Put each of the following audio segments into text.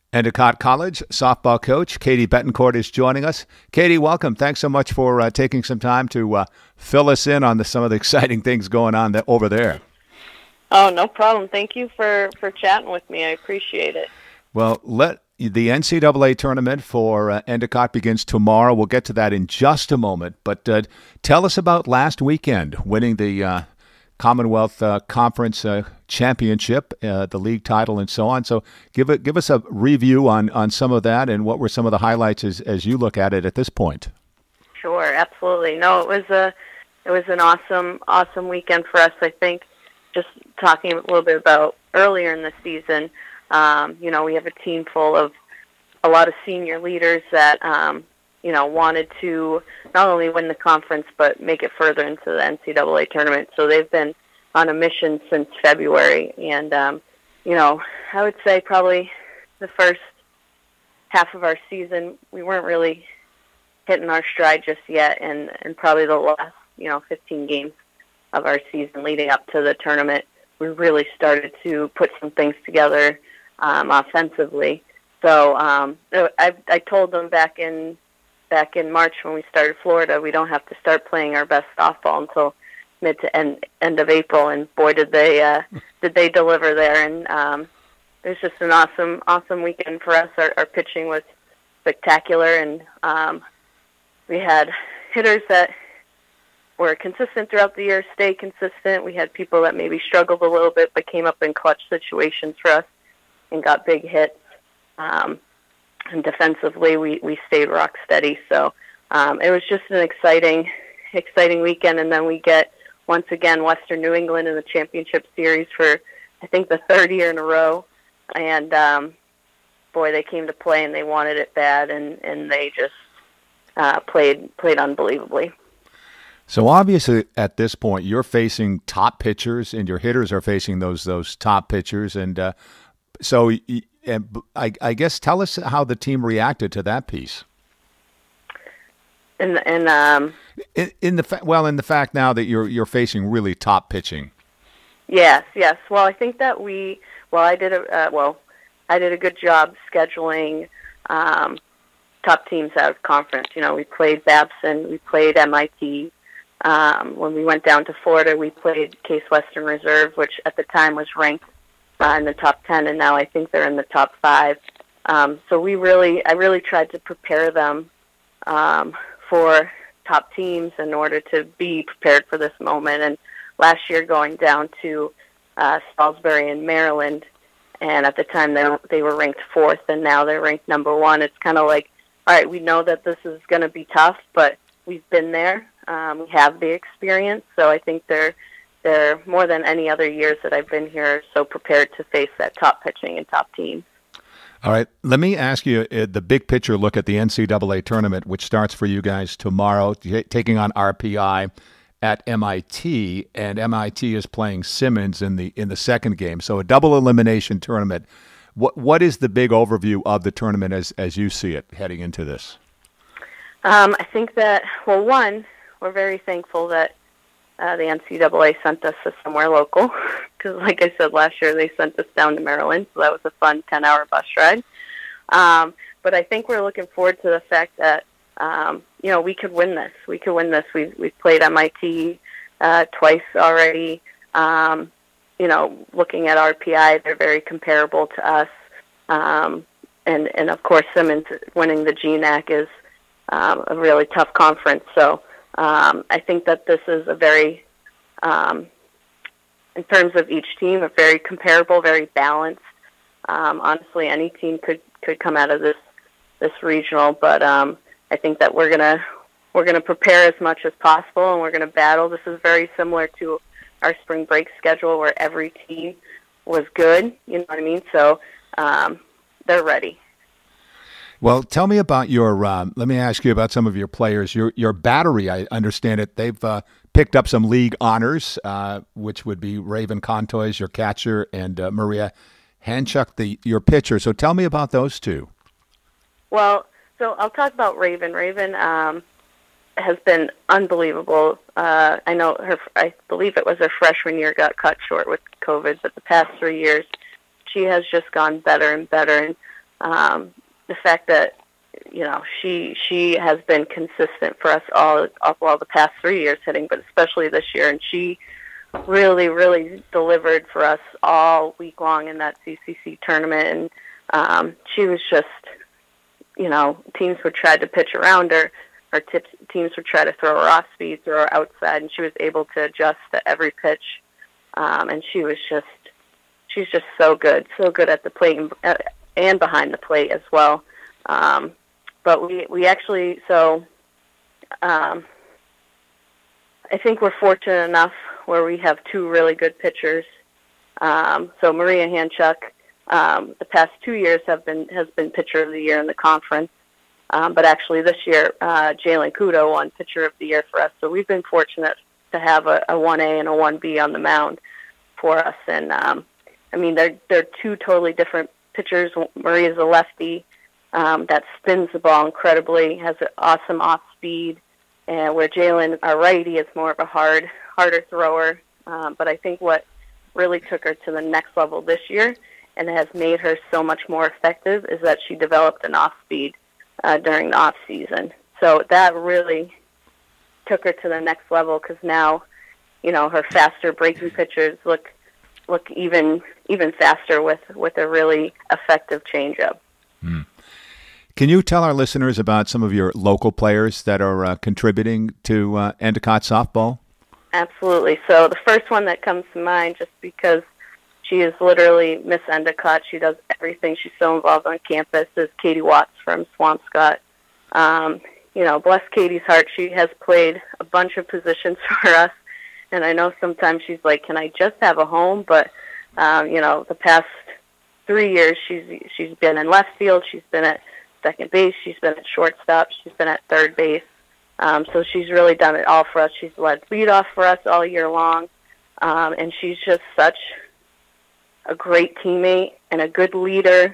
Endicott College softball coach Katie Betancourt is joining us. Katie, welcome. Thanks so much for taking some time to fill us in on some of the exciting things going on over there. Oh, no problem. Thank you for chatting with me. I appreciate it. Well, the NCAA tournament for Endicott begins tomorrow. We'll get to that in just a moment. But tell us about last weekend, winning the Commonwealth Conference Championship, the league title, and so on. So give us a review on some of that and what were some of the highlights as you look at it at this point. Sure, absolutely. No, it was an awesome weekend for us. I think just talking a little bit about earlier in the season, we have a team full of a lot of senior leaders that wanted to not only win the conference but make it further into the NCAA tournament. So they've been on a mission since February. And, I would say probably the first half of our season, we weren't really hitting our stride just yet. And probably the last, 15 games of our season leading up to the tournament, we really started to put some things together offensively. So I told them back in March when we started Florida, we don't have to start playing our best softball until mid to end of April, and boy, did they deliver there. And it was just an awesome weekend for us. Our pitching was spectacular, and we had hitters that were consistent throughout the year, stay consistent. We had people that maybe struggled a little bit but came up in clutch situations for us and got big hits. And defensively, we stayed rock steady. So it was just an exciting weekend. And then we get, once again, Western New England in the championship series for, I think, the third year in a row. And, boy, they came to play, and they wanted it bad, and they just played unbelievably. So obviously, at this point, you're facing top pitchers, and your hitters are facing those top pitchers. And so I guess tell us how the team reacted to that piece. In the fact now that you're facing really top pitching. Yes. Well, I think that I did a good job scheduling top teams out of conference. We played Babson, we played MIT. When we went down to Florida, we played Case Western Reserve, which at the time was ranked in the top 10, and now I think they're in the top 5. So I really tried to prepare them for top teams in order to be prepared for this moment. And last year, going down to Salisbury in Maryland, and at the time they were ranked 4th, and now they're ranked number 1. It's kind of like, all right, we know that this is going to be tough, but we've been there. We have the experience, so I think they're more than any other years that I've been here so prepared to face that top pitching and top team. All right, let me ask you the big picture look at the NCAA tournament, which starts for you guys tomorrow, taking on RPI at MIT, and MIT is playing Simmons in the second game. So a double elimination tournament. What is the big overview of the tournament as you see it heading into this? I think that, well, one, we're very thankful that the NCAA sent us to somewhere local because, like I said, last year they sent us down to Maryland, so that was a fun 10-hour bus ride. But I think we're looking forward to the fact that, we could win this. We could win this. We've played MIT twice already. Looking at RPI, they're very comparable to us. And of course, Simmons winning the GNAC is a really tough conference. So I think that this is a very, in terms of each team, a very comparable, very balanced. Honestly, any team could come out of this regional, but I think that we're gonna prepare as much as possible, and we're gonna battle. This is very similar to our spring break schedule, where every team was good. You know what I mean? So they're ready. Well, tell me about your. Let me ask you about some of your players. Your battery, I understand it. They've picked up some league honors, which would be Raven Contois, your catcher, and Maria Hanchuk, your pitcher. So tell me about those two. Well, so I'll talk about Raven. Raven has been unbelievable. I know I believe it was her freshman year got cut short with COVID, but the past 3 years, she has just gone better and better. And The fact that she has been consistent for us all the past 3 years hitting, but especially this year, and she really delivered for us all week long in that CCC tournament. And she was just, teams would try to pitch around her, or teams would try to throw her off speed, throw her outside, and she was able to adjust to every pitch. And she's just so good at the plate and behind the plate as well. But we actually, I think we're fortunate enough where we have two really good pitchers. So Maria Hanchuk, the past 2 years has been pitcher of the year in the conference. But actually this year, Jalen Kudo won pitcher of the year for us. So we've been fortunate to have a 1A and a 1B on the mound for us. And, they're two totally different pitchers. Maria's a lefty that spins the ball incredibly, has an awesome off speed, and where Jalen, our righty, is more of a harder thrower. But I think what really took her to the next level this year and has made her so much more effective is that she developed an off speed during the off season. So that really took her to the next level because now, her faster breaking pitchers look even faster with a really effective changeup. Can you tell our listeners about some of your local players that are contributing to Endicott softball? Absolutely. So the first one that comes to mind, just because she is literally Miss Endicott, she does everything. She's so involved on campus, is Katie Watts from Swampscott. Bless Katie's heart, she has played a bunch of positions for us. And I know sometimes she's like, can I just have a home? But, the past 3 years, she's been in left field. She's been at second base. She's been at shortstop. She's been at third base. So she's really done it all for us. She's led leadoff for us all year long. And she's just such a great teammate and a good leader.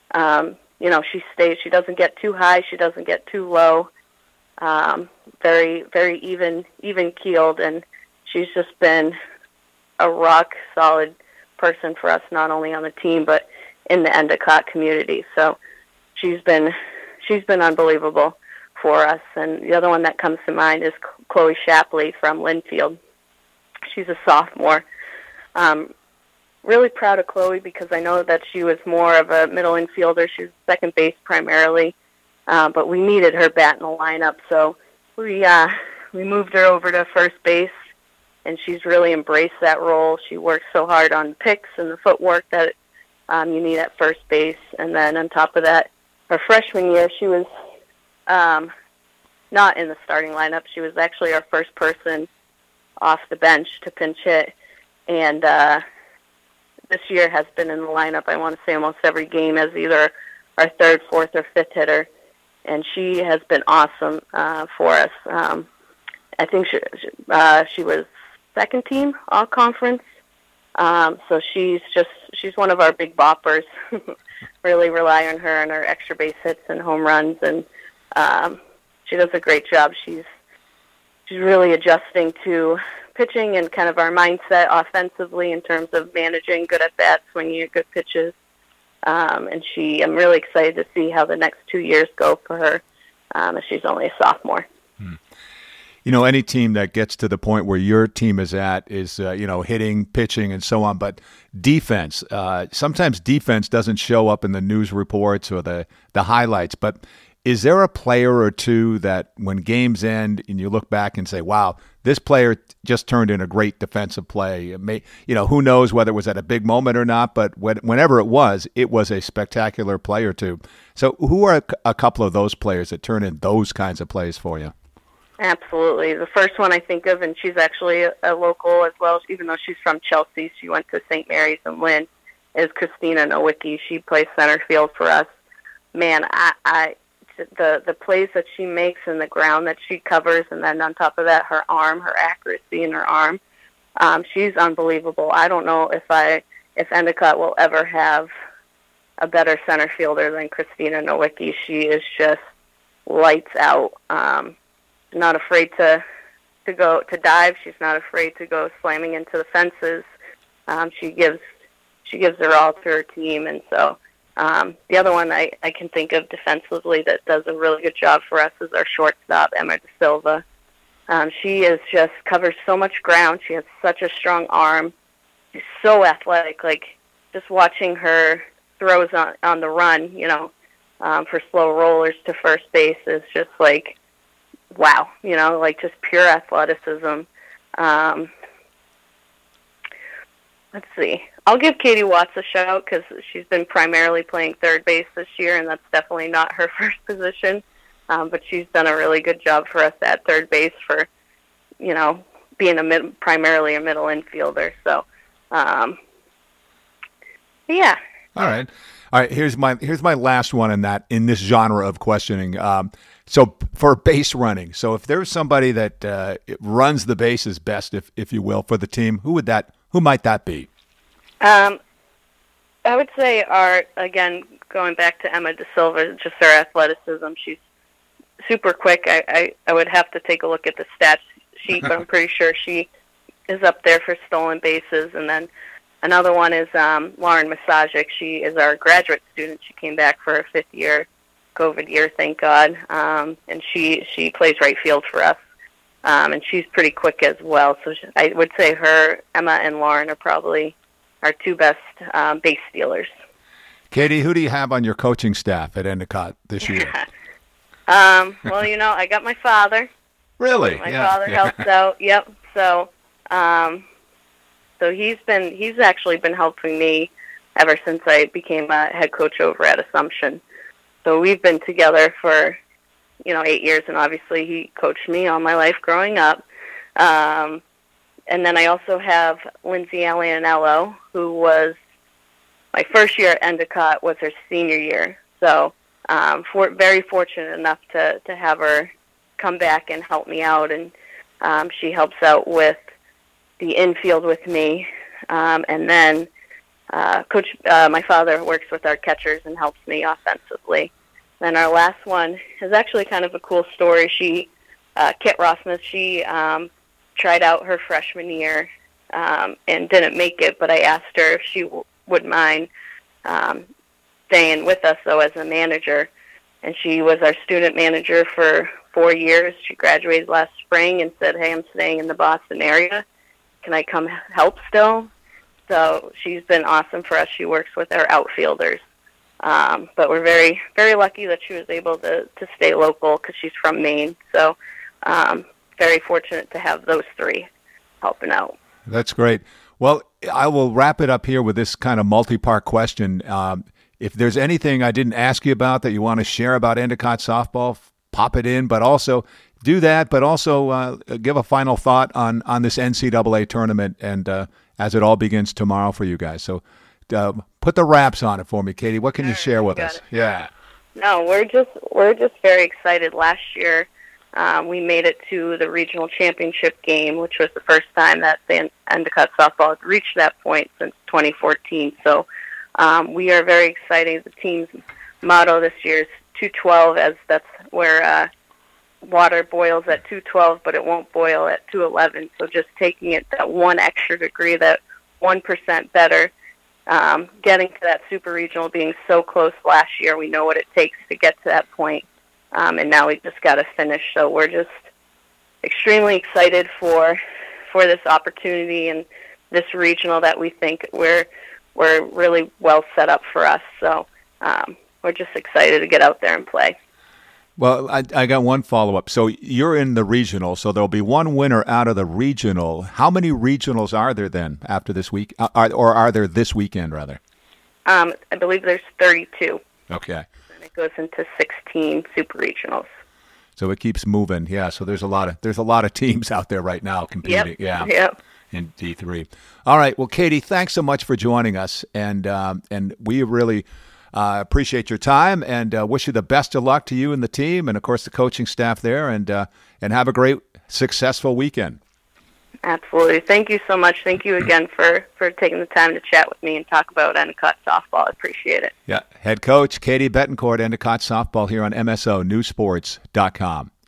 She doesn't get too high. She doesn't get too low. Very, very even keeled. And she's just been a rock solid person for us, not only on the team, but in the Endicott community. So she's been unbelievable for us. And the other one that comes to mind is Chloe Shapley from Linfield. She's a sophomore. Really proud of Chloe because I know that she was more of a middle infielder. She was second base primarily, but we needed her bat in the lineup, so we moved her over to first base, and she's really embraced that role. She works so hard on picks and the footwork that you need at first base. And then on top of that, her freshman year, she was not in the starting lineup. She was actually our first person off the bench to pinch hit. And this year has been in the lineup, I want to say, almost every game as either our third, fourth, or fifth hitter. And she has been awesome for us. I think she was second team all conference. So she's one of our big boppers. Really rely on her and her extra base hits and home runs, and she does a great job. She's really adjusting to pitching and kind of our mindset offensively in terms of managing good at bats, swinging at good pitches. And I'm really excited to see how the next 2 years go for her, as she's only a sophomore. Any team that gets to the point where your team is at is, hitting, pitching, and so on. But defense, sometimes defense doesn't show up in the news reports or the highlights. But is there a player or two that when games end and you look back and say, wow, this player just turned in a great defensive play? Who knows whether it was at a big moment or not, but whenever it was a spectacular play or two. So who are a couple of those players that turn in those kinds of plays for you? Absolutely. The first one I think of, and she's actually a local as well, even though she's from Chelsea, she went to St. Mary's in Lynn, is Christina Nowicki. She plays center field for us. Man, the plays that she makes and the ground that she covers, and then on top of that, her accuracy in her arm, she's unbelievable. I don't know if Endicott will ever have a better center fielder than Christina Nowicki. She is just lights out. Not afraid to dive. She's not afraid to go slamming into the fences. She gives her all to her team, and so The other one I can think of defensively that does a really good job for us is our shortstop, Emma De Silva. She is just covers so much ground. She has such a strong arm. She's so athletic. Like, just watching her throws on the run, for slow rollers to first base is just like, wow, like just pure athleticism. Let's see. I'll give Katie Watts a shout because she's been primarily playing third base this year, and that's definitely not her first position. But she's done a really good job for us at third base for, being primarily a middle infielder. So, yeah. All right. Here's my last one in this genre of questioning. So for base running, so if there's somebody that runs the bases best, if you will, for the team, who might that be? I would say again, going back to Emma De Silva, just her athleticism. She's super quick. I would have to take a look at the stats sheet, but I'm pretty sure she is up there for stolen bases. And then another one is Lauren Masajic. She is our graduate student. She came back for her fifth year, COVID year, thank God. And she plays right field for us. And she's pretty quick as well. So I would say Emma and Lauren are probably our two best base stealers. Katie, who do you have on your coaching staff at Endicott this year? Well, I got my father. Really? My father helps out. Yep. So, so he's actually been helping me ever since I became a head coach over at Assumption. So we've been together for 8 years, and obviously he coached me all my life growing up. And then I also have Lindsay Alianello, who was my first year at Endicott, was her senior year. So very fortunate enough to have her come back and help me out. And she helps out with the infield with me. And then my father works with our catchers and helps me offensively. Then our last one is actually kind of a cool story. Kit Rossmuth, she tried out her freshman year and didn't make it, but I asked her if she would mind staying with us, though, as a manager. And she was our student manager for 4 years. She graduated last spring and said, hey, I'm staying in the Boston area. Can I come help still? So she's been awesome for us. She works with our outfielders. But we're very, very lucky that she was able to stay local because she's from Maine. So very fortunate to have those three helping out. That's great. Well, I will wrap it up here with this kind of multi-part question. If there's anything I didn't ask you about that you want to share about Endicott softball, pop it in, but also do that, but also give a final thought on this NCAA tournament and as it all begins tomorrow for you guys. So put the wraps on it for me, Katie. What can you share with us? Yeah. No, we're just very excited. Last year, we made it to the regional championship game, which was the first time that the Endicott softball had reached that point since 2014. So we are very excited. The team's motto this year is 212, as that's where water boils at 212, but it won't boil at 211. So just taking it that one extra degree, that 1% better. Getting to that super regional, being so close last year, we know what it takes to get to that point. And now we just got to finish. So we're just extremely excited for this opportunity and this regional that we think we're really well set up for us. So we're just excited to get out there and play. Well, I got one follow-up. So you're in the regional, so there'll be one winner out of the regional. How many regionals are there then after this week, or are there this weekend, rather? I believe there's 32. Okay. And it goes into 16 super regionals. So it keeps moving. Yeah, so there's a lot of teams out there right now competing. Yep. In D3. All right. Well, Katie, thanks so much for joining us, and we really appreciate your time, and wish you the best of luck to you and the team, and of course the coaching staff there, and have a great, successful weekend. Absolutely. Thank you so much. Thank you again for taking the time to chat with me and talk about Endicott softball. I appreciate it. Yeah. Head coach Katie Betancourt, Endicott softball here on MSO Newsports.com.